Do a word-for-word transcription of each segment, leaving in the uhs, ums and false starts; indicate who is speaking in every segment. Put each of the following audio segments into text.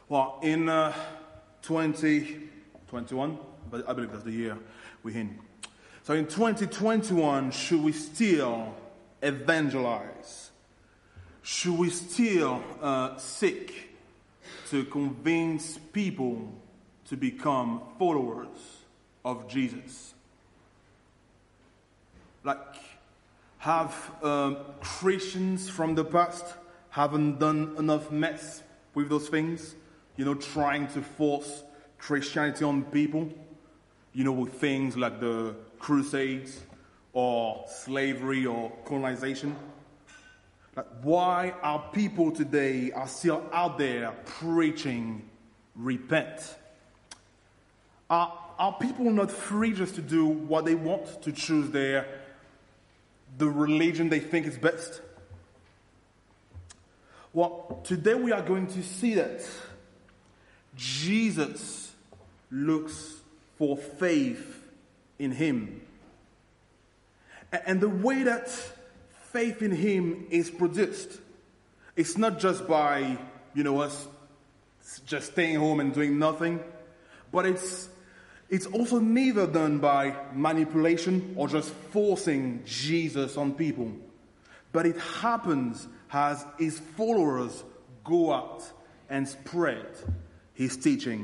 Speaker 1: Well, in uh, twenty twenty-one, but I believe that's the year we're in. So in twenty twenty-one, should we still evangelize? Should we still uh, seek to convince people to become followers of Jesus? Like, have um, Christians from the past haven't done enough mess with those things? You know, trying to force Christianity on people, you know, with things like the Crusades or slavery or colonization. Like, why are people today are still out there preaching repent? Are, are people not free just to do what they want, to choose their the religion they think is best? Well, today we are going to see that Jesus looks for faith in him. And the way that faith in him is produced, it's not just by, you know, us just staying home and doing nothing, but it's it's also neither done by manipulation or just forcing Jesus on people. But it happens as his followers go out and spread his teaching.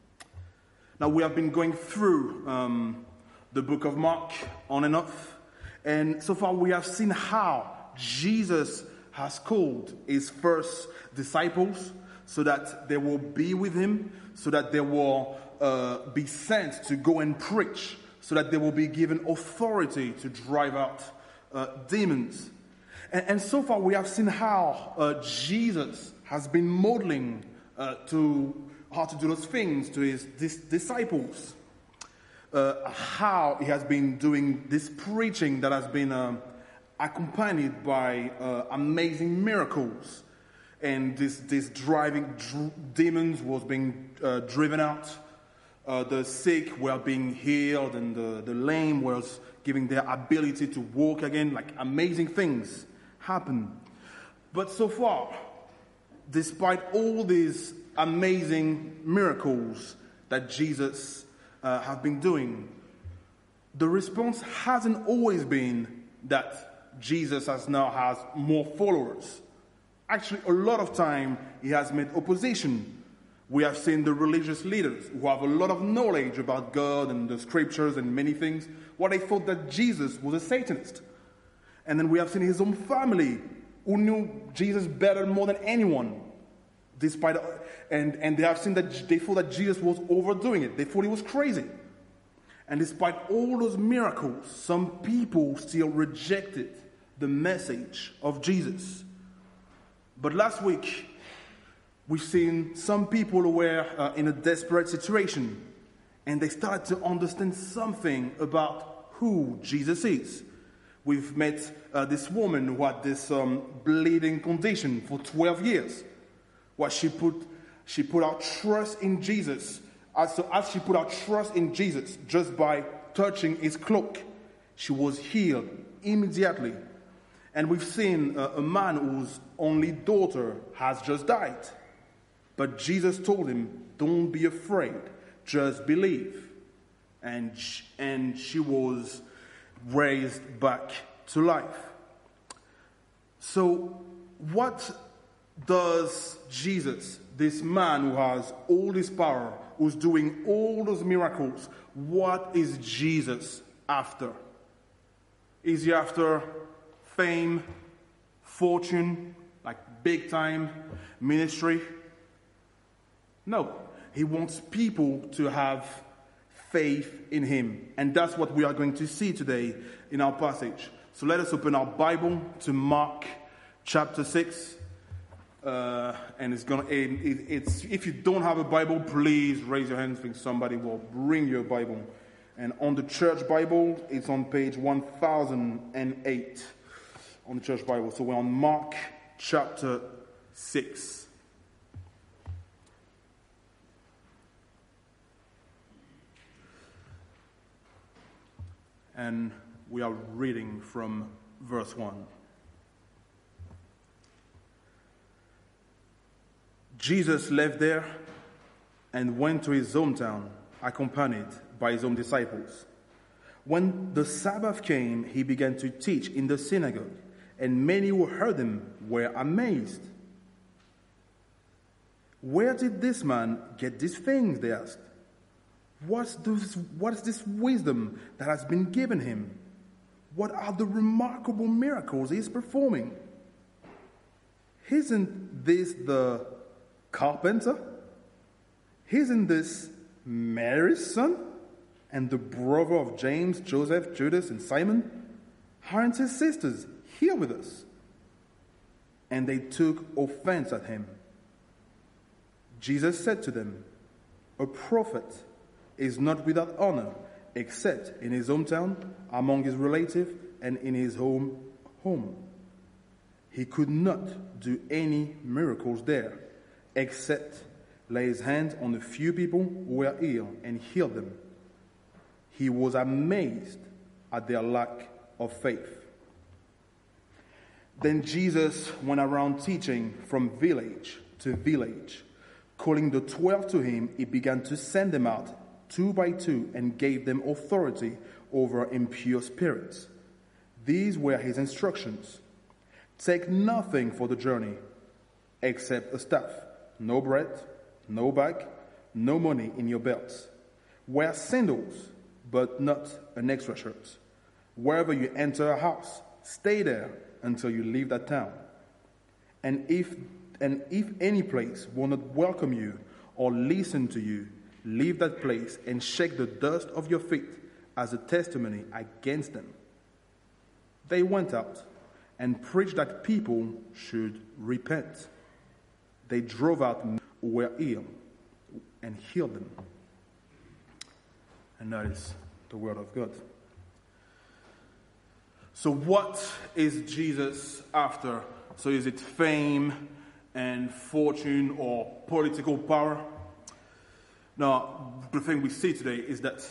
Speaker 1: Now, we have been going through um, the book of Mark on and off. And so far we have seen how Jesus has called his first disciples so that they will be with him, so that they will uh, be sent to go and preach, so that they will be given authority to drive out uh, demons. And, and so far we have seen how uh, Jesus has been modeling uh, to how to do those things to his dis- disciples. Uh, how he has been doing this preaching that has been um, accompanied by uh, amazing miracles. And this, this driving dr- demons was being uh, driven out. Uh, the sick were being healed, and the, the lame was giving their ability to walk again. Like, amazing things happen. But so far, despite all these amazing miracles that Jesus uh, have been doing, the response hasn't always been that Jesus has now has more followers. Actually, a lot of time he has met opposition. We have seen the religious leaders who have a lot of knowledge about God and the scriptures and many things, what they thought that Jesus was a Satanist. And then we have seen his own family who knew Jesus better more than anyone. Despite, and, and they have seen that they thought that Jesus was overdoing it. They thought he was crazy. And despite all those miracles, some people still rejected the message of Jesus. But last week, we've seen some people who were uh, in a desperate situation, and they started to understand something about who Jesus is. We've met uh, this woman who had this um, bleeding condition for twelve years. What she put, she put our trust in Jesus. As, so as she put our trust in Jesus, just by touching his cloak, she was healed immediately. And we've seen uh, a man whose only daughter has just died. But Jesus told him, don't be afraid, just believe. And she, and she was raised back to life. So what does Jesus, this man who has all this power, who's doing all those miracles, what is Jesus after? Is he after fame, fortune, like big time ministry? No, he wants people to have faith in him. And that's what we are going to see today in our passage. So let us open our Bible to Mark chapter six. Uh, and it's gonna. It, it, it's if you don't have a Bible, please raise your hand. I think somebody will bring you a Bible. And on the church Bible, it's on page one thousand eight on the church Bible. So we're on Mark chapter six. And we are reading from verse one. Jesus left there and went to his hometown, accompanied by his own disciples. When the Sabbath came, he began to teach in the synagogue, and many who heard him were amazed. "Where did this man get these things?" they asked. What's this, what is this wisdom that has been given him? What are the remarkable miracles he is performing? Isn't this the carpenter? Isn't this Mary's son and the brother of James, Joseph, Judas, and Simon? Aren't his sisters here with us? And they took offense at him. Jesus said to them, "A prophet is not without honor except in his hometown, among his relatives, and in his home home." He could not do any miracles there except lay his hands on a few people who were ill and heal them. He was amazed at their lack of faith. Then Jesus went around teaching from village to village. Calling the twelve to him, he began to send them out two by two and gave them authority over impure spirits. These were his instructions. "Take nothing for the journey except a staff, no bread, no bag, no money in your belts. Wear sandals, but not an extra shirt. Wherever you enter a house, stay there until you leave that town. And if and if any place will not welcome you or listen to you, leave that place and shake the dust of your feet as a testimony against them." They went out and preached that people should repent. They drove out men who were ill and healed them. And that is the word of God. So what is Jesus after? So is it fame and fortune or political power? Now, the thing we see today is that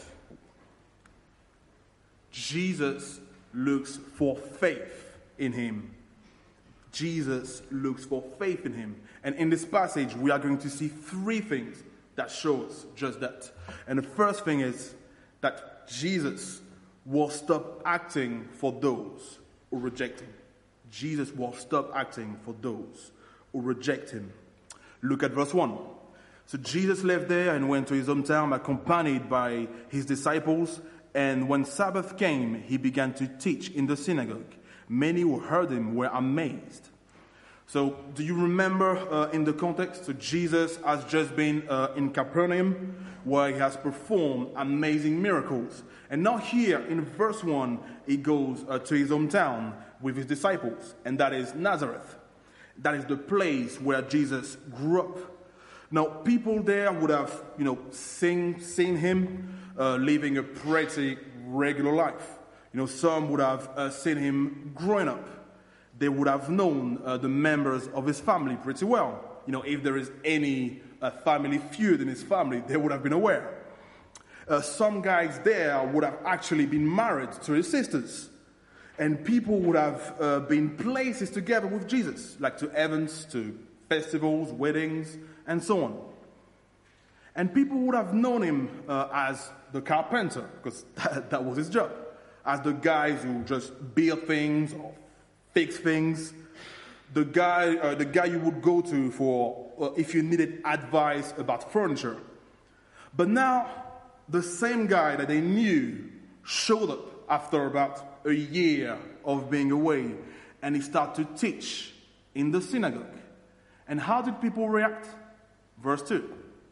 Speaker 1: Jesus looks for faith in him. Jesus looks for faith in him. And in this passage, we are going to see three things that shows just that. And the first thing is that Jesus will stop acting for those who reject him. Jesus will stop acting for those who reject him. Look at verse one. So Jesus left there and went to his hometown accompanied by his disciples. And when Sabbath came, he began to teach in the synagogue. Many who heard him were amazed. So do you remember uh, in the context? So Jesus has just been uh, in Capernaum where he has performed amazing miracles. And now here in verse one, he goes uh, to his hometown with his disciples. And that is Nazareth. That is the place where Jesus grew up. Now, people there would have, you know, seen, seen him uh, living a pretty regular life. You know, some would have uh, seen him growing up. They would have known uh, the members of his family pretty well. You know, if there is any uh, family feud in his family, they would have been aware. Uh, some guys there would have actually been married to his sisters. And people would have uh, been places together with Jesus, like to events, to festivals, weddings, and so on. And people would have known him uh, as the carpenter, because that, that was his job. As the guys who just build things or fix things. The guy, uh, the guy you would go to for uh, if you needed advice about furniture. But now, the same guy that they knew showed up after about a year of being away, and he started to teach in the synagogue. And how did people react? Verse two.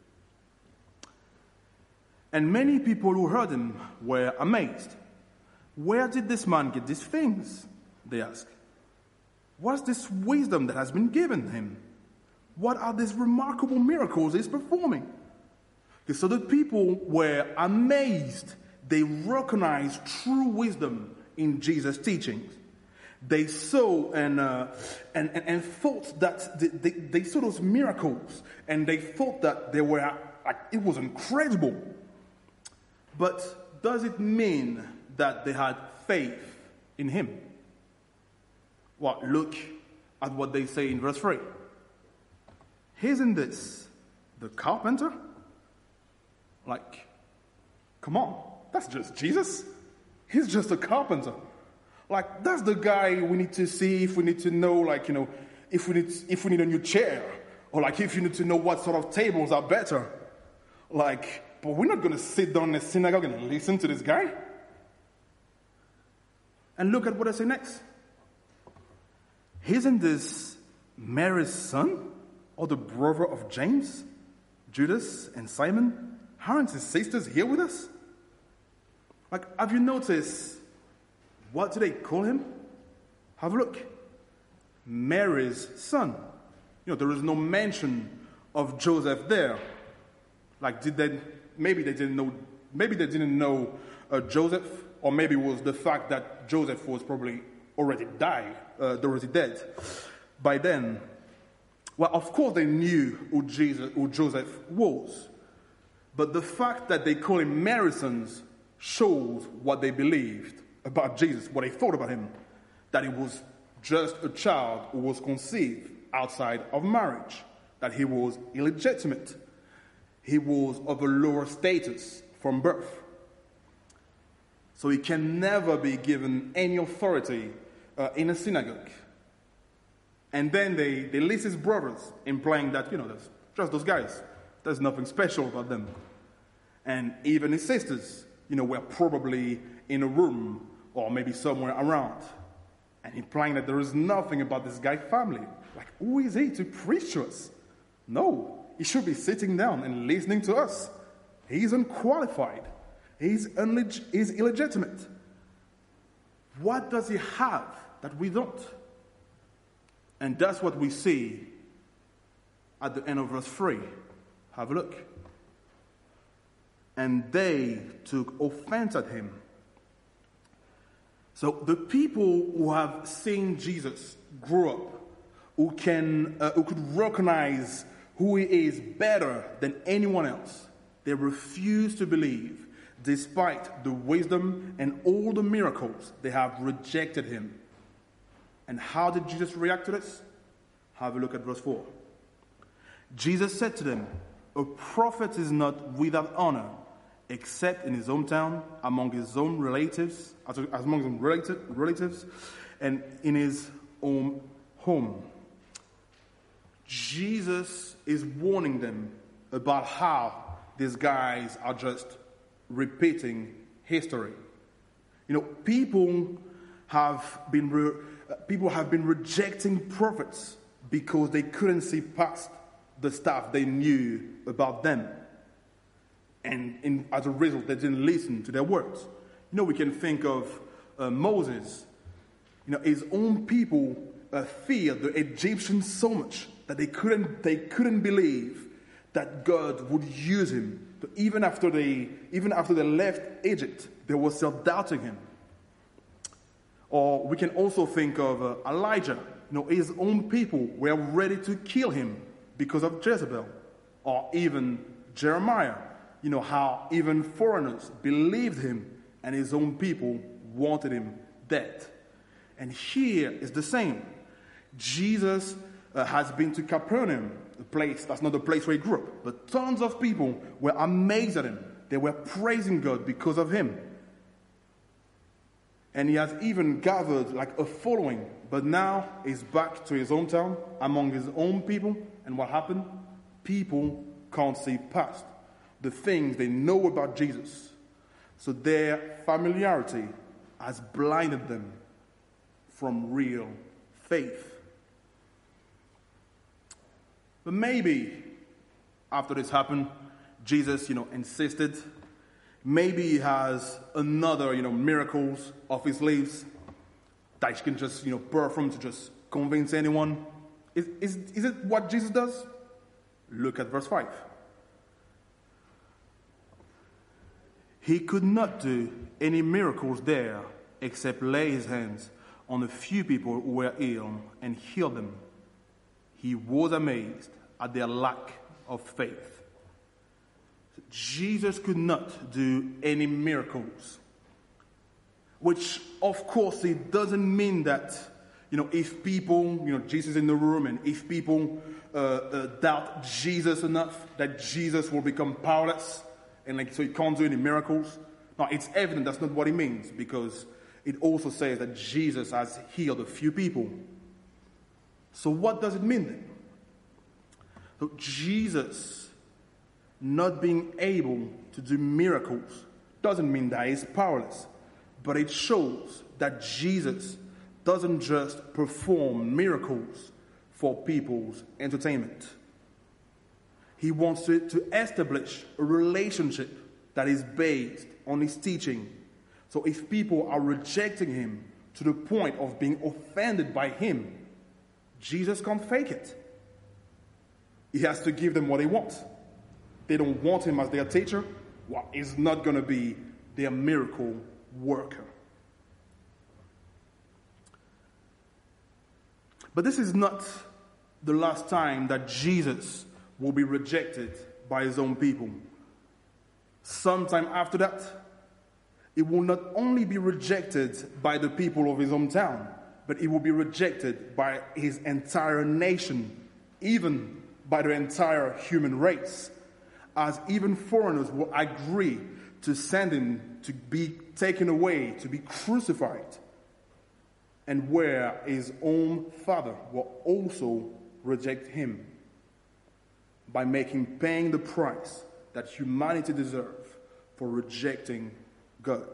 Speaker 1: And many people who heard him were amazed. Where did this man get these things? They asked. What's this wisdom that has been given him? What are these remarkable miracles he's performing? Okay, so the people were amazed. They recognized true wisdom in Jesus' teachings. They saw and, uh, and, and, and thought that they, they, they saw those miracles, and they thought that they were, like, it was incredible. But does it mean that they had faith in him? Well, look at what they say in verse three. Isn't this the carpenter? Like, come on, that's just Jesus. He's just a carpenter. Like, that's the guy we need to see if we need to know, like, you know, if we need if we need a new chair, or like if you need to know what sort of tables are better. Like, but we're not going to sit down in a synagogue and listen to this guy. And look at what I say next. Isn't this Mary's son, or the brother of James, Judas, and Simon? Aren't his sisters here with us? Like, have you noticed, what do they call him? Have a look. Mary's son. You know, there is no mention of Joseph there. Like, did they, maybe they didn't know, maybe they didn't know uh, Joseph, or maybe it was the fact that Joseph was probably already died, uh, already dead by then. Well, of course they knew who, Jesus, who Joseph was. But the fact that they call him Mary's son shows what they believed about Jesus, what they thought about him. That he was just a child who was conceived outside of marriage. That he was illegitimate. He was of a lower status from birth. So he can never be given any authority uh, in a synagogue. And then they, they list his brothers, implying that, you know, there's just those guys. There's nothing special about them. And even his sisters, you know, were probably in a room or maybe somewhere around. And implying that there is nothing about this guy's family. Like, who is he to preach to us? No, he should be sitting down and listening to us. He's unqualified. He's, unleg- he's illegitimate. What does he have that we don't? And that's what we see at the end of verse three. Have a look. And they took offense at him. So the people who have seen Jesus grow up, who can, uh, who could recognize who he is better than anyone else, they refuse to believe, despite the wisdom and all the miracles. They have rejected him. And how did Jesus react to this? Have a look at verse four. Jesus said to them, "A prophet is not without honor, except in his hometown, among his own relatives, among his own relative, relatives, and in his own home." Jesus is warning them about how these guys are just repeating history. You know, people have been re- people have been rejecting prophets because they couldn't see past the stuff they knew about them. And in, as a result, they didn't listen to their words. You know, we can think of uh, Moses. You know, his own people uh, feared the Egyptians so much that they couldn't they couldn't believe that God would use him. So even after they even after they left Egypt, they were still doubting him. Or we can also think of uh, Elijah. You know, his own people were ready to kill him because of Jezebel. Or even Jeremiah. You know, how even foreigners believed him and his own people wanted him dead. And here is the same. Jesus uh, has been to Capernaum, a place that's not the place where he grew up, but tons of people were amazed at him. They were praising God because of him. And he has even gathered like a following, but now he's back to his hometown among his own people. And what happened? People can't see past the things they know about Jesus. So their familiarity has blinded them from real faith. But maybe after this happened, Jesus, you know, insisted. Maybe he has another, you know, miracles of his lips that he can just, you know, perform to just convince anyone. Is, is, is it what Jesus does? Look at verse five. He could not do any miracles there except lay his hands on a few people who were ill and heal them. He was amazed at their lack of faith. Jesus could not do any miracles. Which, of course, it doesn't mean that, you know, if people, you know, Jesus is in the room, and if people uh, uh, doubt Jesus enough, that Jesus will become powerless and like so he can't do any miracles. Now, it's evident that's not what he means, because it also says that Jesus has healed a few people. So what does it mean then? So Jesus not being able to do miracles doesn't mean that he's powerless, but it shows that Jesus doesn't just perform miracles for people's entertainment. He wants to, to establish a relationship that is based on his teaching. So if people are rejecting him to the point of being offended by him, Jesus can't fake it. He has to give them what they want. They don't want him as their teacher. Well, he's not going to be their miracle worker. But this is not the last time that Jesus will be rejected by his own people. Sometime after that, he will not only be rejected by the people of his hometown, but he will be rejected by his entire nation, even by the entire human race, as even foreigners will agree to send him to be taken away, to be crucified, and where his own father will also reject him by making paying the price that humanity deserves for rejecting God.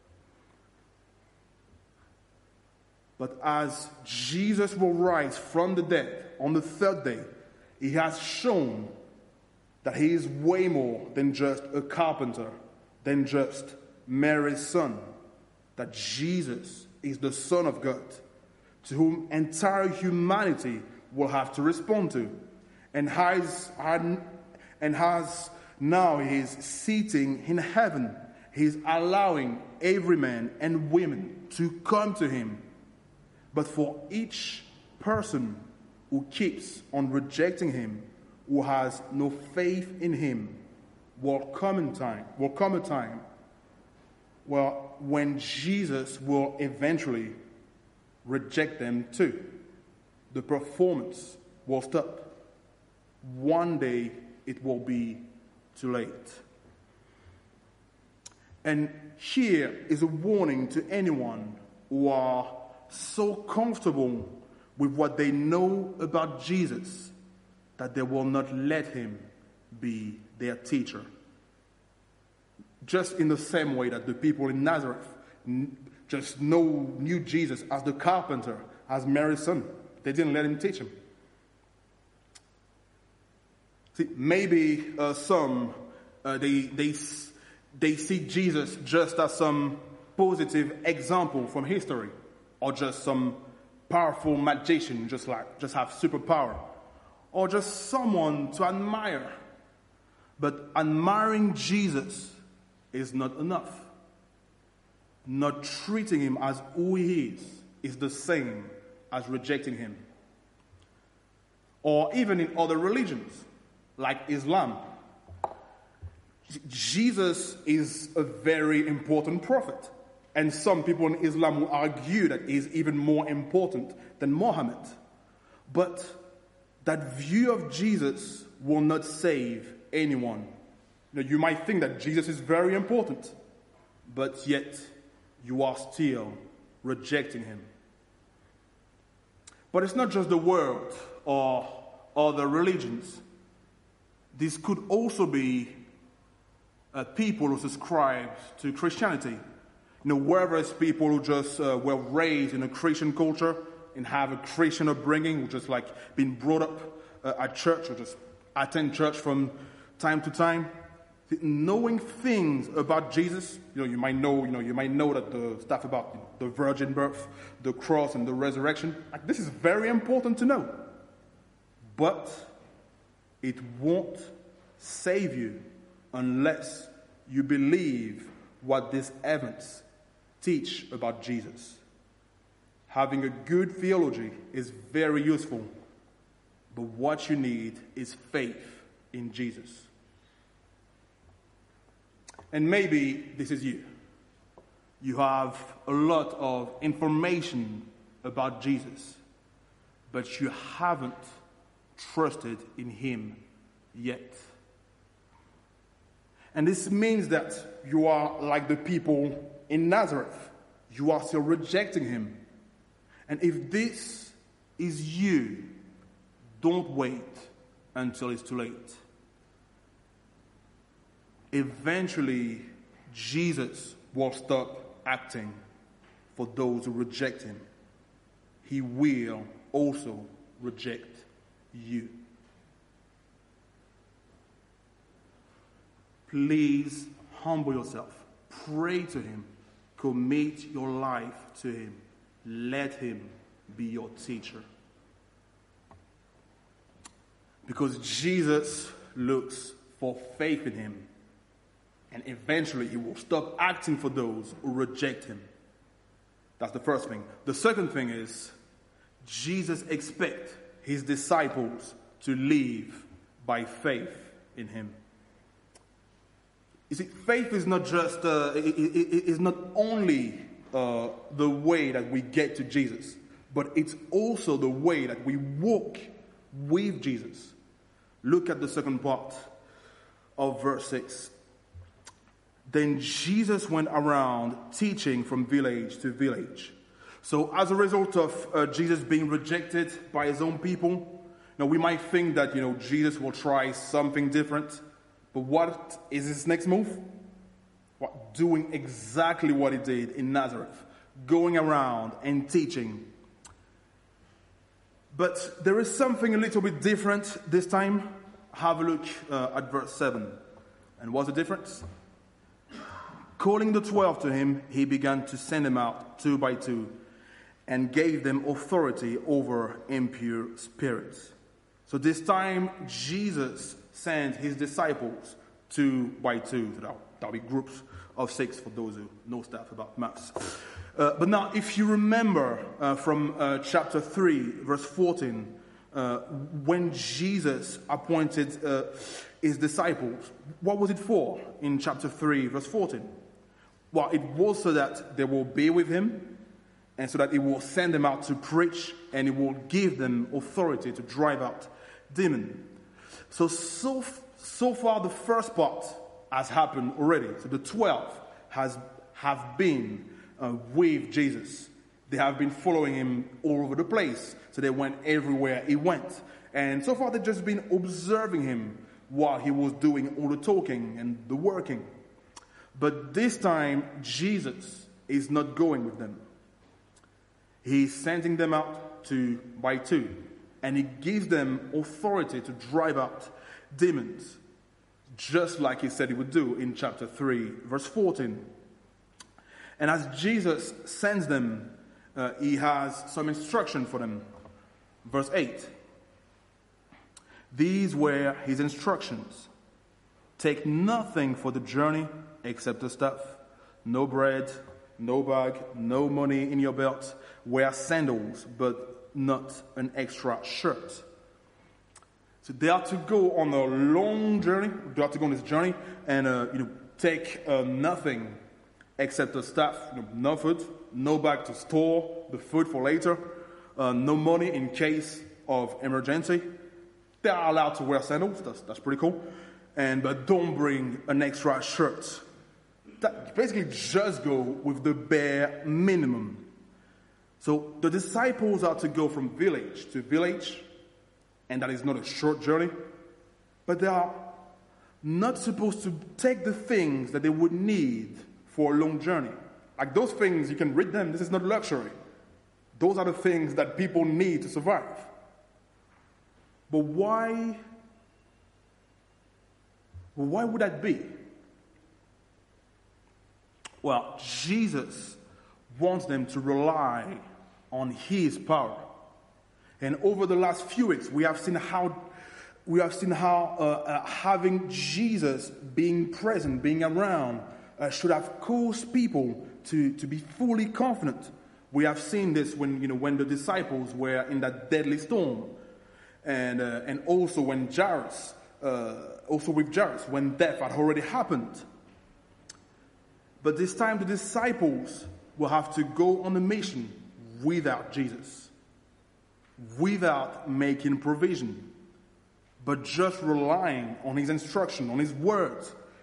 Speaker 1: But as Jesus will rise from the dead on the third day, he has shown that he is way more than just a carpenter, than just Mary's son, that Jesus is the Son of God, to whom entire humanity will have to respond to, and has, and has now he is sitting in heaven. He is allowing every man and woman to come to him. But for each person who keeps on rejecting him, who has no faith in him, will come in time, will come a time, well, when Jesus will eventually reject them too. The performance will stop. One day it will be too late. And here is a warning to anyone who are so comfortable with what they know about Jesus that they will not let him be their teacher. Just in the same way that the people in Nazareth just know, knew Jesus as the carpenter, as Mary's son. They didn't let him teach him. See, maybe uh, some, uh, they, they, they see Jesus just as some positive example from history, or just some powerful magician, just like, just have superpower, or just someone to admire. But admiring Jesus is not enough. Not treating him as who he is is the same as rejecting him. Or even in other religions, like Islam. Jesus is a very important prophet. And some people in Islam will argue that he is even more important than Muhammad. But that view of Jesus will not save anyone. You know, you might think that Jesus is very important, but yet you are still rejecting him. But it's not just the world or other religions. This could also be uh, people who subscribe to Christianity. You know, wherever it's people who just uh, were raised in a Christian culture and have a Christian upbringing, who just like been brought up uh, at church or just attend church from time to time. Knowing things about Jesus, you know, you might know, you know, you might know that the stuff about you know, the virgin birth, the cross, and the resurrection. Like, this is very important to know, but it won't save you unless you believe what these events teach about Jesus. Having a good theology is very useful, but what you need is faith in Jesus. And maybe this is you. You have a lot of information about Jesus, but you haven't trusted in him yet. And this means that you are like the people in Nazareth. You are still rejecting him. And if this is you, don't wait until it's too late. Eventually, Jesus will stop acting for those who reject him. He will also reject you. Please humble yourself. Pray to him. Commit your life to him. Let him be your teacher. Because Jesus looks for faith in him. And eventually he will stop acting for those who reject him. That's the first thing. The second thing is, Jesus expects his disciples to live by faith in him. You see, faith is not just, uh, it, it, it is not only uh, the way that we get to Jesus, but it's also the way that we walk with Jesus. Look at the second part of verse six. Then Jesus went around teaching from village to village. So as a result of uh, Jesus being rejected by his own people, now we might think that, you know, Jesus will try something different. But what is his next move? What, doing exactly what he did in Nazareth. Going around and teaching. But there is something a little bit different this time. Have a look uh, at verse seven. And what's the difference? Calling the twelve to him, he began to send them out two by two and gave them authority over impure spirits. So this time, Jesus sent his disciples two by two. So that'll be groups of six for those who know stuff about maths. Uh, but now, if you remember uh, from uh, chapter three, verse fourteen, uh, when Jesus appointed uh, his disciples, what was it for in chapter three, verse fourteen? Well, it was so that they will be with him, and so that he will send them out to preach, and he will give them authority to drive out demons. So, so, so far the first part has happened already. So the twelve has, have been uh, with Jesus. They have been following him all over the place. So they went everywhere he went. And so far they've just been observing him while he was doing all the talking and the working. But this time, Jesus is not going with them. He's sending them out two by two. And he gives them authority to drive out demons, just like he said he would do in chapter three, verse fourteen. And as Jesus sends them, uh, he has some instruction for them. Verse eight. These were his instructions. Take nothing for the journey except the stuff. No bread, no bag, no money in your belt. Wear sandals, but not an extra shirt. So they are to go on a long journey. They are to go on this journey and uh, you know take uh, nothing except the stuff. You know, no food, no bag to store the food for later. Uh, no money in case of emergency. They are allowed to wear sandals. That's that's pretty cool. And but don't bring an extra shirt. That basically just go with the bare minimum. So the disciples are to go from village to village, and that is not a short journey, but they are not supposed to take the things that they would need for a long journey. Like those things, you can read them, this is not luxury. Those are the things that people need to survive. But why, well, why would that be? Well, Jesus wants them to rely on his power. And over the last few weeks, we have seen how we have seen how uh, uh, having Jesus being present, being around, uh, should have caused people to, to be fully confident. We have seen this when you know when the disciples were in that deadly storm, and uh, and also when Jairus, uh, also with Jairus, when death had already happened. But this time the disciples will have to go on a mission without Jesus, without making provision, but just relying on his instruction, on his words,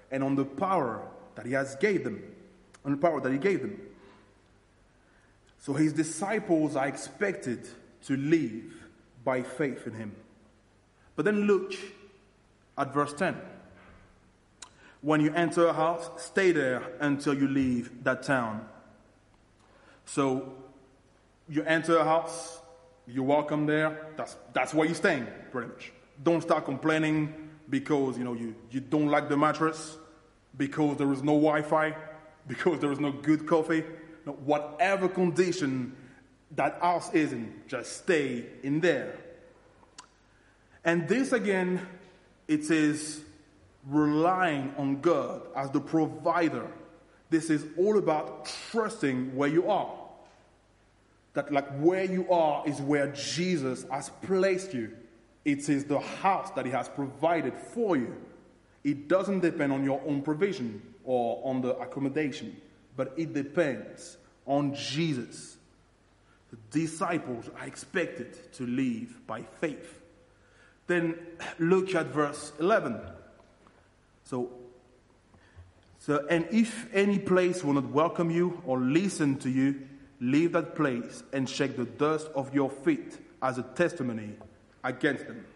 Speaker 1: and on the power that he has gave them, on the power that he gave them. So his disciples are expected to live by faith in him. But then look at verse ten. When you enter a house, stay there until you leave that town. So you enter a house, you're welcome there, that's that's where you're staying, pretty much. Don't start complaining because you know you, you don't like the mattress, because there is no Wi-Fi, because there is no good coffee. No, whatever condition that house is in, just stay in there. And this again, it is relying on God as the provider. This is all about trusting where you are. That like where you are is where Jesus has placed you. It is the house that he has provided for you. It doesn't depend on your own provision or on the accommodation, but it depends on Jesus. The disciples are expected to live by faith. Then look at verse eleven. So, so, and if any place will not welcome you or listen to you, leave that place and shake the dust of your feet as a testimony against them.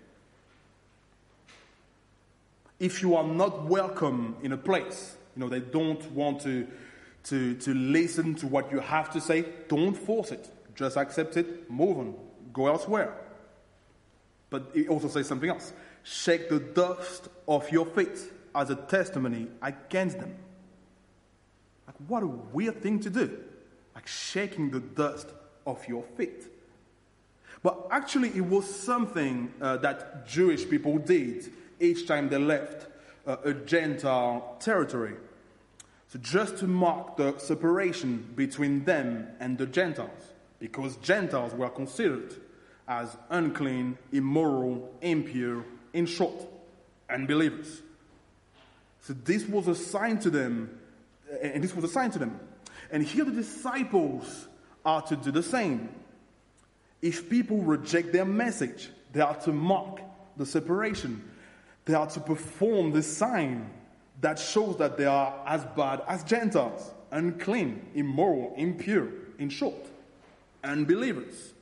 Speaker 1: If you are not welcome in a place, you know, they don't want to, to, to listen to what you have to say, don't force it. Just accept it, move on, go elsewhere. But it also says something else. Shake the dust off your feet as a testimony against them. Like, what a weird thing to do. Like shaking the dust off your feet. But actually, it was something uh, that Jewish people did each time they left uh, a Gentile territory. So just to mark the separation between them and the Gentiles. Because Gentiles were considered as unclean, immoral, impure, in short, unbelievers. So this was a sign to them, and this was a sign to them. And here the disciples are to do the same. If people reject their message, they are to mark the separation. They are to perform the sign that shows that they are as bad as Gentiles, unclean, immoral, impure, in short, unbelievers.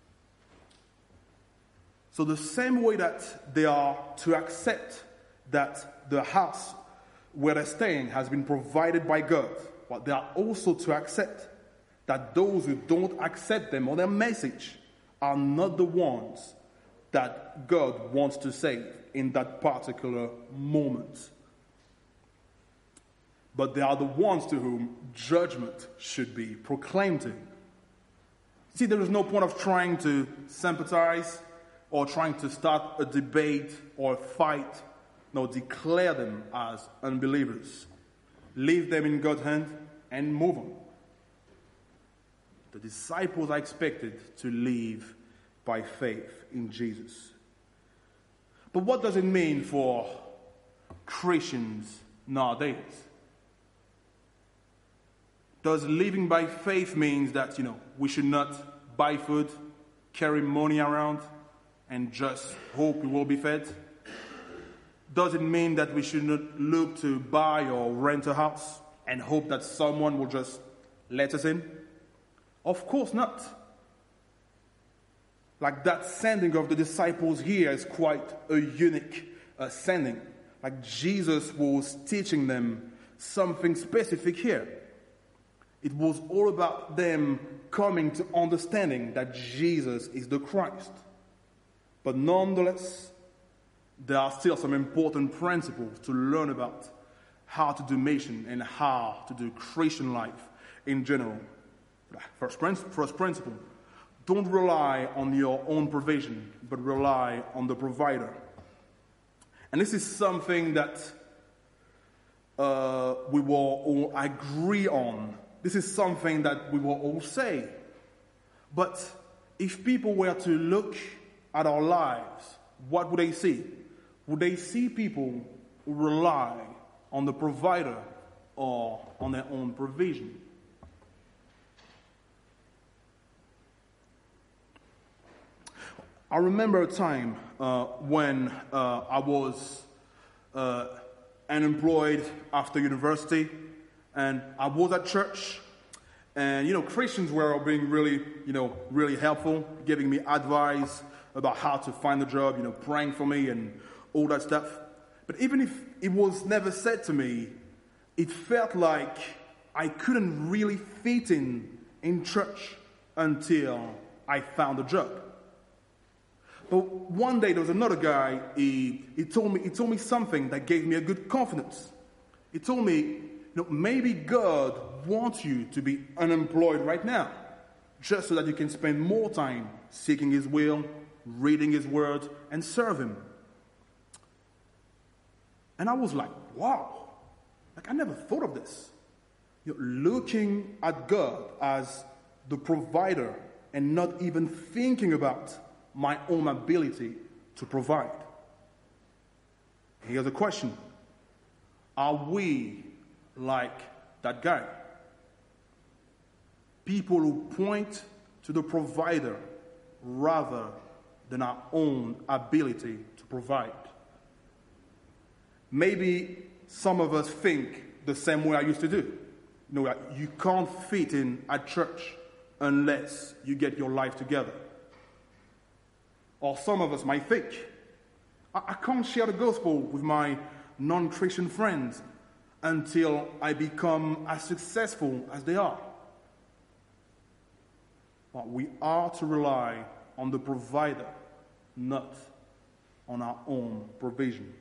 Speaker 1: So the same way that they are to accept that the house where they're staying has been provided by God, but they are also to accept that those who don't accept them or their message are not the ones that God wants to save in that particular moment. But they are the ones to whom judgment should be proclaimed to. See, there is no point of trying to sympathize or trying to start a debate or a fight. No, declare them as unbelievers. Leave them in God's hand and move on. The disciples are expected to live by faith in Jesus. But what does it mean for Christians nowadays? Does living by faith mean that, you know, we should not buy food, carry money around, and just hope we will be fed? Does it mean that we should not look to buy or rent a house and hope that someone will just let us in? Of course not. Like that sending of the disciples here is quite a unique uh, sending. Like Jesus was teaching them something specific here. It was all about them coming to understanding that Jesus is the Christ. But nonetheless, there are still some important principles to learn about how to do mission and how to do Christian life in general. First, first principle, don't rely on your own provision, but rely on the provider. And this is something that uh, we will all agree on. This is something that we will all say. But if people were to look at our lives, what would they see? Would they see people who rely on the provider or on their own provision? I remember a time uh, when uh, I was uh, unemployed after university, and I was at church, and, you know, Christians were being really, you know, really helpful, giving me advice about how to find a job, you know, praying for me and all that stuff. But even if it was never said to me, it felt like I couldn't really fit in in church until I found a job. But one day there was another guy, he, he told me he told me something that gave me a good confidence. He told me, you know, maybe God wants you to be unemployed right now, just so that you can spend more time seeking His will, reading His word, and serve Him. And I was like, wow, like I never thought of this. You know, looking at God as the provider and not even thinking about my own ability to provide. Here's a question. Are we like that guy? People who point to the provider rather than our own ability to provide. Maybe some of us think the same way I used to do. You know, you can't fit in at church unless you get your life together. Or some of us might think, I, I can't share the gospel with my non-Christian friends until I become as successful as they are. But we are to rely on the provider, not on our own provision.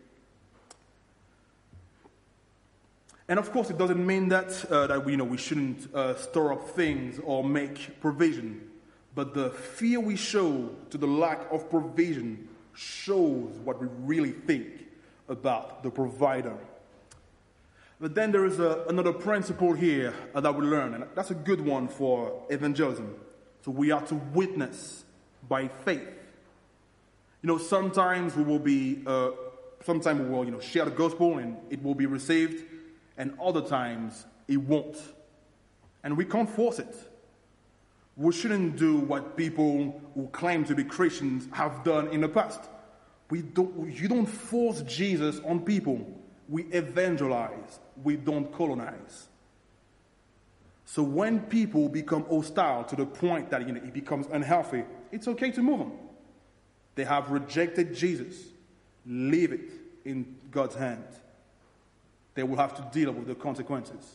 Speaker 1: And of course, it doesn't mean that uh, that we, you know, we shouldn't uh, store up things or make provision. But the fear we show to the lack of provision shows what we really think about the provider. But then there is a, another principle here uh, that we learn, and that's a good one for evangelism. So we are to witness by faith. You know, sometimes we will be, uh, sometimes we will, you know, share the gospel and it will be received. And other times, it won't. And we can't force it. We shouldn't do what people who claim to be Christians have done in the past. We don't, you don't force Jesus on people. We evangelize. We don't colonize. So when people become hostile to the point that, you know, it becomes unhealthy, it's okay to move on. They have rejected Jesus. Leave it in God's hand. They will have to deal with the consequences.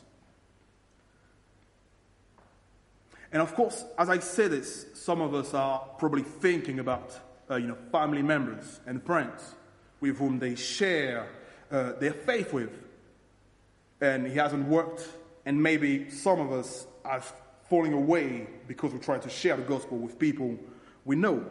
Speaker 1: And of course, as I say this, some of us are probably thinking about uh, you know, family members and friends with whom they share uh, their faith with. And it hasn't worked, and maybe some of us are falling away because we try to share the gospel with people we know.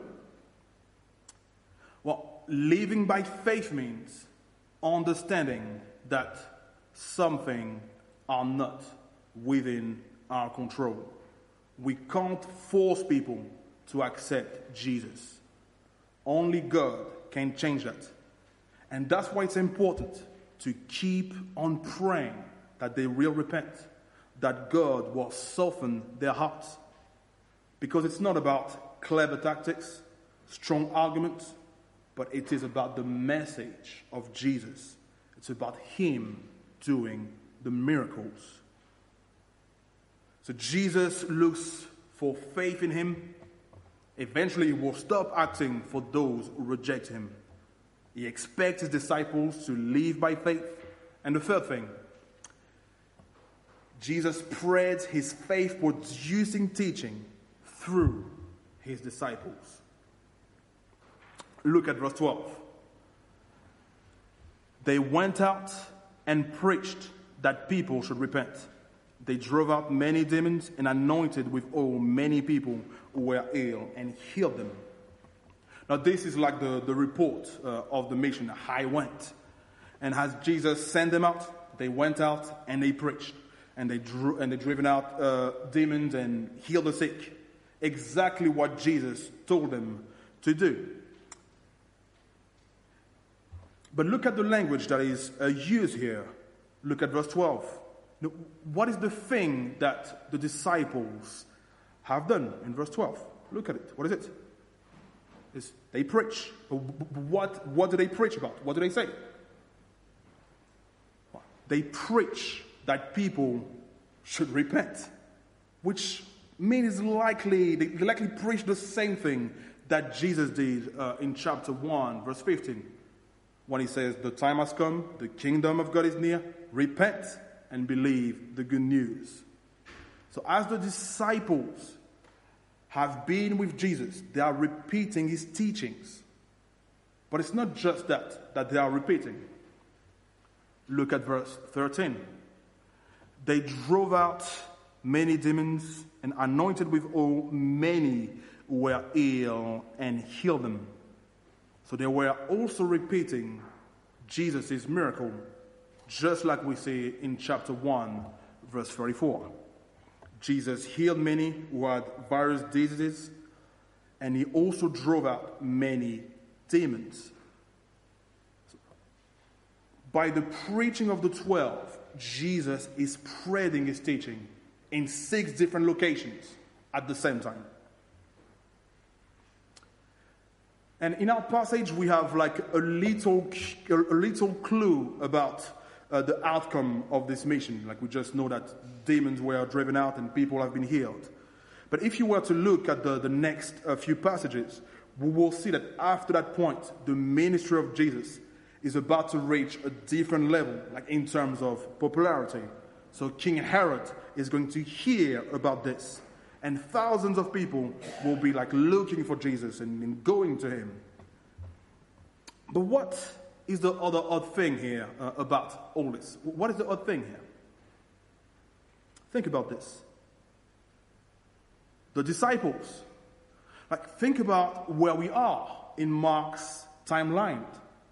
Speaker 1: Well, living by faith means understanding that something are not within our control. We can't force people to accept Jesus. Only God can change that. And that's why it's important to keep on praying that they will repent, that God will soften their hearts. Because it's not about clever tactics, strong arguments, but it is about the message of Jesus. It's about Him doing the miracles. So Jesus looks for faith in Him. Eventually, He will stop acting for those who reject Him. He expects His disciples to live by faith. And the third thing, Jesus spreads His faith-producing teaching through His disciples. Look at verse twelve. They went out and preached that people should repent. They drove out many demons and anointed with oil many people who were ill and healed them. Now this is like the, the report uh, of the mission, how it went. And as Jesus sent them out, they went out and they preached. And they drew, and they driven out uh, demons and healed the sick. Exactly what Jesus told them to do. But look at the language that is uh, used here. Look at verse twelve. Now, what is the thing that the disciples have done in verse twelve? Look at it. What is it? It's, they preach. What, what do they preach about? What do they say? they preach that people should repent, which means likely they likely preach the same thing that Jesus did uh, in chapter one, verse fifteen, when he says, "The time has come, the kingdom of God is near, repent and believe the good news." So as the disciples have been with Jesus, they are repeating his teachings. But it's not just that, that they are repeating. Look at verse thirteen. They drove out many demons and anointed with oil many who were ill and healed them. So they were also repeating Jesus' miracle, just like we see in chapter one, verse thirty-four. Jesus healed many who had various diseases, and he also drove out many demons. By the preaching of the twelve, Jesus is spreading his teaching in six different locations at the same time. And in our passage, we have like a little, a little clue about uh, the outcome of this mission. Like we just know that demons were driven out and people have been healed. But if you were to look at the, the next uh, few passages, we will see that after that point, the ministry of Jesus is about to reach a different level, like in terms of popularity. So King Herod is going to hear about this, and thousands of people will be like looking for Jesus and, and going to him. But what is the other odd thing here uh, about all this? What is the odd thing here? Think about this. The disciples. Like, think about where we are in Mark's timeline.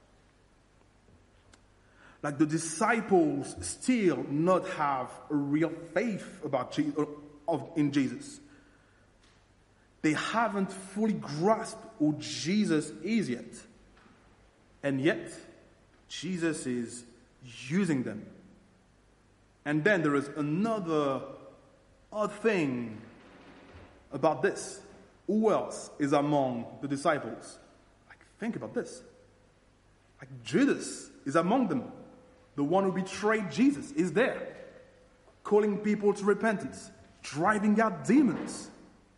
Speaker 1: Like, the disciples still not have a real faith about Jesus, of, in Jesus. They haven't fully grasped who Jesus is yet. And yet, Jesus is using them. And then there is another odd thing about this. Who else is among the disciples? Like, think about this. Like, Judas is among them. The one who betrayed Jesus is there, calling people to repentance, driving out demons.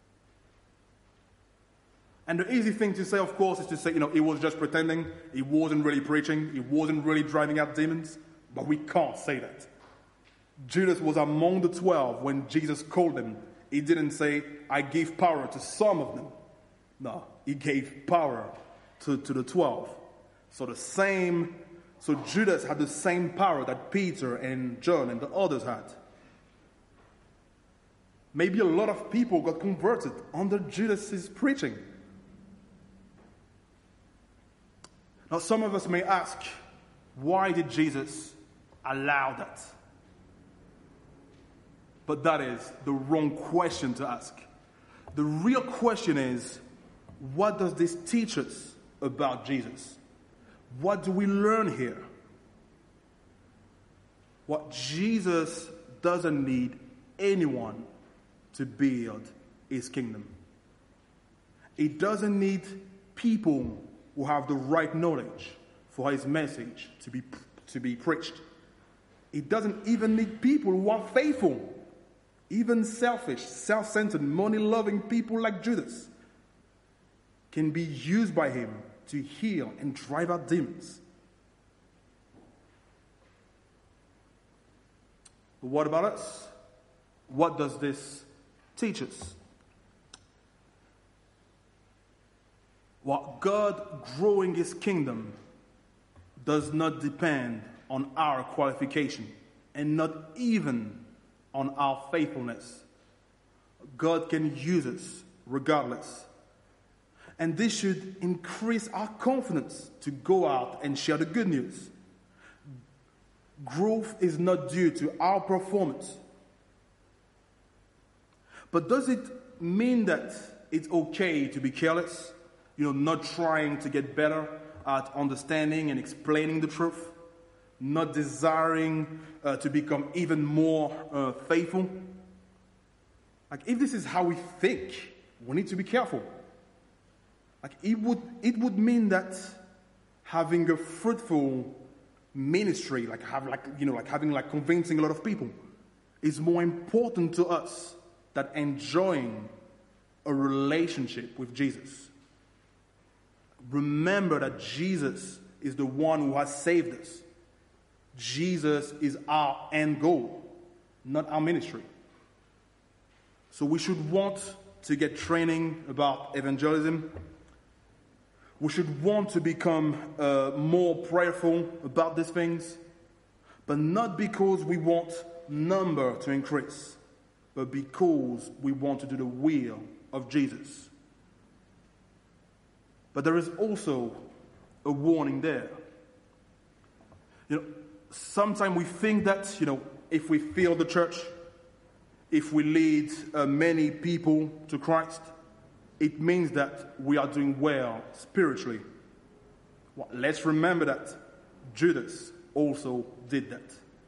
Speaker 1: And the easy thing to say, of course, is to say, you know, he was just pretending, he wasn't really preaching, he wasn't really driving out demons. But we can't say that. Judas was among the twelve when Jesus called them. He didn't say, I gave power to some of them. No, he gave power to, to the twelve. So the same, so Judas had the same power that Peter and John and the others had. Maybe a lot of people got converted under Judas's preaching. Now, some of us may ask, why did Jesus allow that? But that is the wrong question to ask. The real question is, what does this teach us about Jesus? What do we learn here? What Jesus doesn't need anyone to build his kingdom. He doesn't need people who have the right knowledge for his message to be, to be preached. He doesn't even need people who are faithful. Even selfish, self-centered, money-loving people like Judas can be used by him to heal and drive out demons. But what about us? What does this teach us? Well, God growing his kingdom does not depend on our qualification and not even on our faithfulness. God can use us regardless. And this should increase our confidence to go out and share the good news. Growth is not due to our performance. But does it mean that it's okay to be careless? You know, not trying to get better at understanding and explaining the truth? Not desiring uh, to become even more uh, faithful? Like, if this is how we think, we need to be careful. Like, it would, it would mean that having a fruitful ministry, like have like you know, like having like convincing a lot of people, is more important to us than enjoying a relationship with Jesus. Remember that Jesus is the one who has saved us. Jesus is our end goal, not our ministry. So we should want to get training about evangelism. We should want to become uh, more prayerful about these things, but not because we want number to increase, but because we want to do the will of Jesus. But there is also a warning there. You know, sometimes we think that, you know, if we fill the church, if we lead uh, many people to Christ, it means that we are doing well spiritually. Well, let's remember that Judas also did that.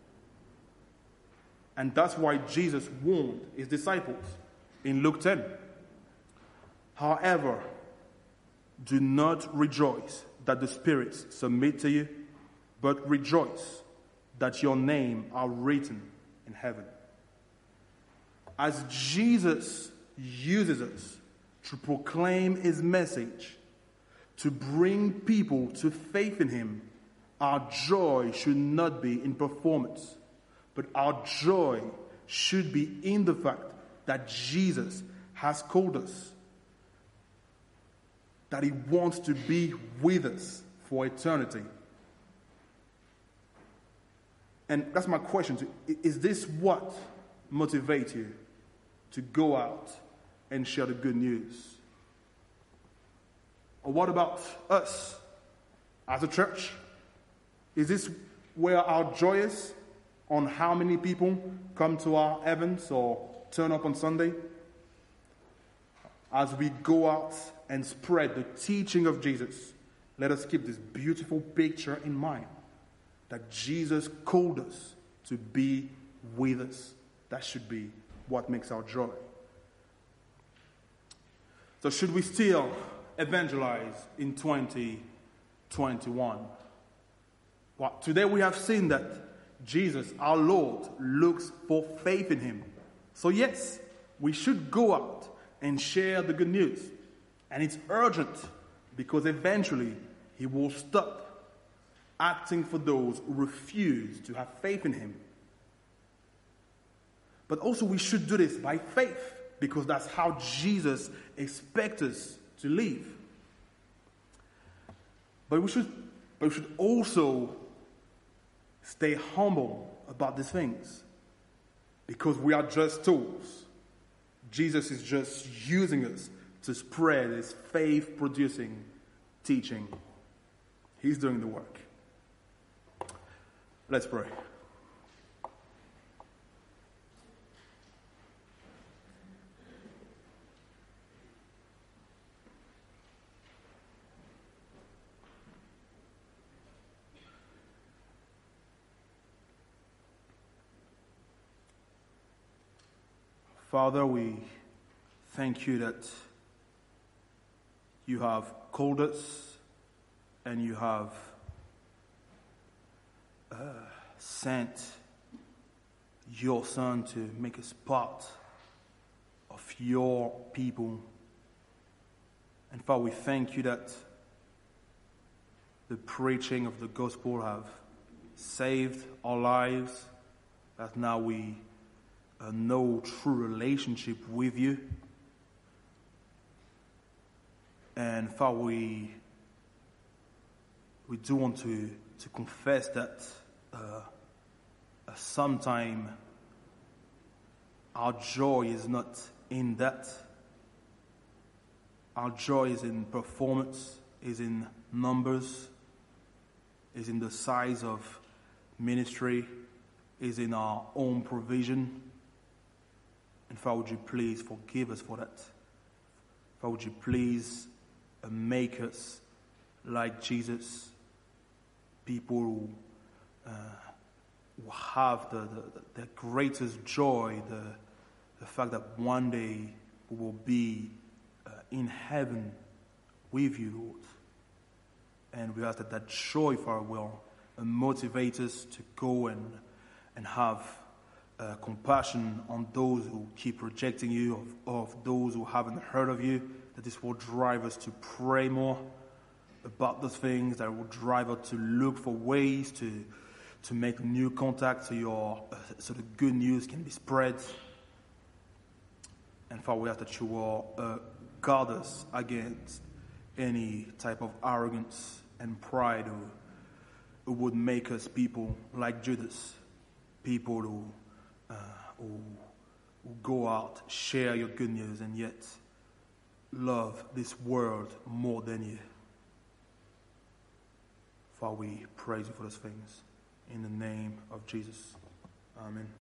Speaker 1: And that's why Jesus warned his disciples in Luke ten. However, do not rejoice that the spirits submit to you, but rejoice that your name are written in heaven. As Jesus uses us to proclaim his message, to bring people to faith in him, our joy should not be in performance, but our joy should be in the fact that Jesus has called us, that he wants to be with us for eternity. And that's my question to you. Is this what motivates you to go out and share the good news? Or what about us as a church? Is this where our joy is, on how many people come to our events or turn up on Sunday? As we go out and spread the teaching of Jesus, let us keep this beautiful picture in mind, that Jesus called us to be with us. That should be what makes our joy. So should we still evangelize in twenty twenty-one? Well, today we have seen that Jesus, our Lord, looks for faith in him. So yes, we should go out and share the good news. And it's urgent, because eventually he will stop acting for those who refuse to have faith in him. But also we should do this by faith, because that's how Jesus expects us to live. But we should, but we should also stay humble about these things, because we are just tools. Jesus is just using us to spread his faith-producing teaching. He's doing the work. Let's pray. Father, we thank you that you have called us and you have uh, sent your Son to make us part of your people. And Father, we thank you that the preaching of the gospel have saved our lives, that now we uh, know true relationship with you. And Father, we, we do want to, to confess that uh, uh, sometime our joy is not in that. Our joy is in performance, is in numbers, is in the size of ministry, is in our own provision. And Father, would you please forgive us for that? Father, would you please make us like Jesus, people who, uh, who have the, the, the greatest joy, the, the fact that one day we will be uh, in heaven with you, Lord. And we ask that that joy, Father, will and motivate us to go and, and have uh, compassion on those who keep rejecting you, of, of those who haven't heard of you, that this will drive us to pray more about those things, that will drive us to look for ways to to make new contacts so your uh, so the good news can be spread. And Father, we ask that you will uh, guard us against any type of arrogance and pride who, who would make us people like Judas, people who, uh, who, who go out, share your good news, and yet love this world more than you. Father, we praise you for those things. In the name of Jesus. Amen.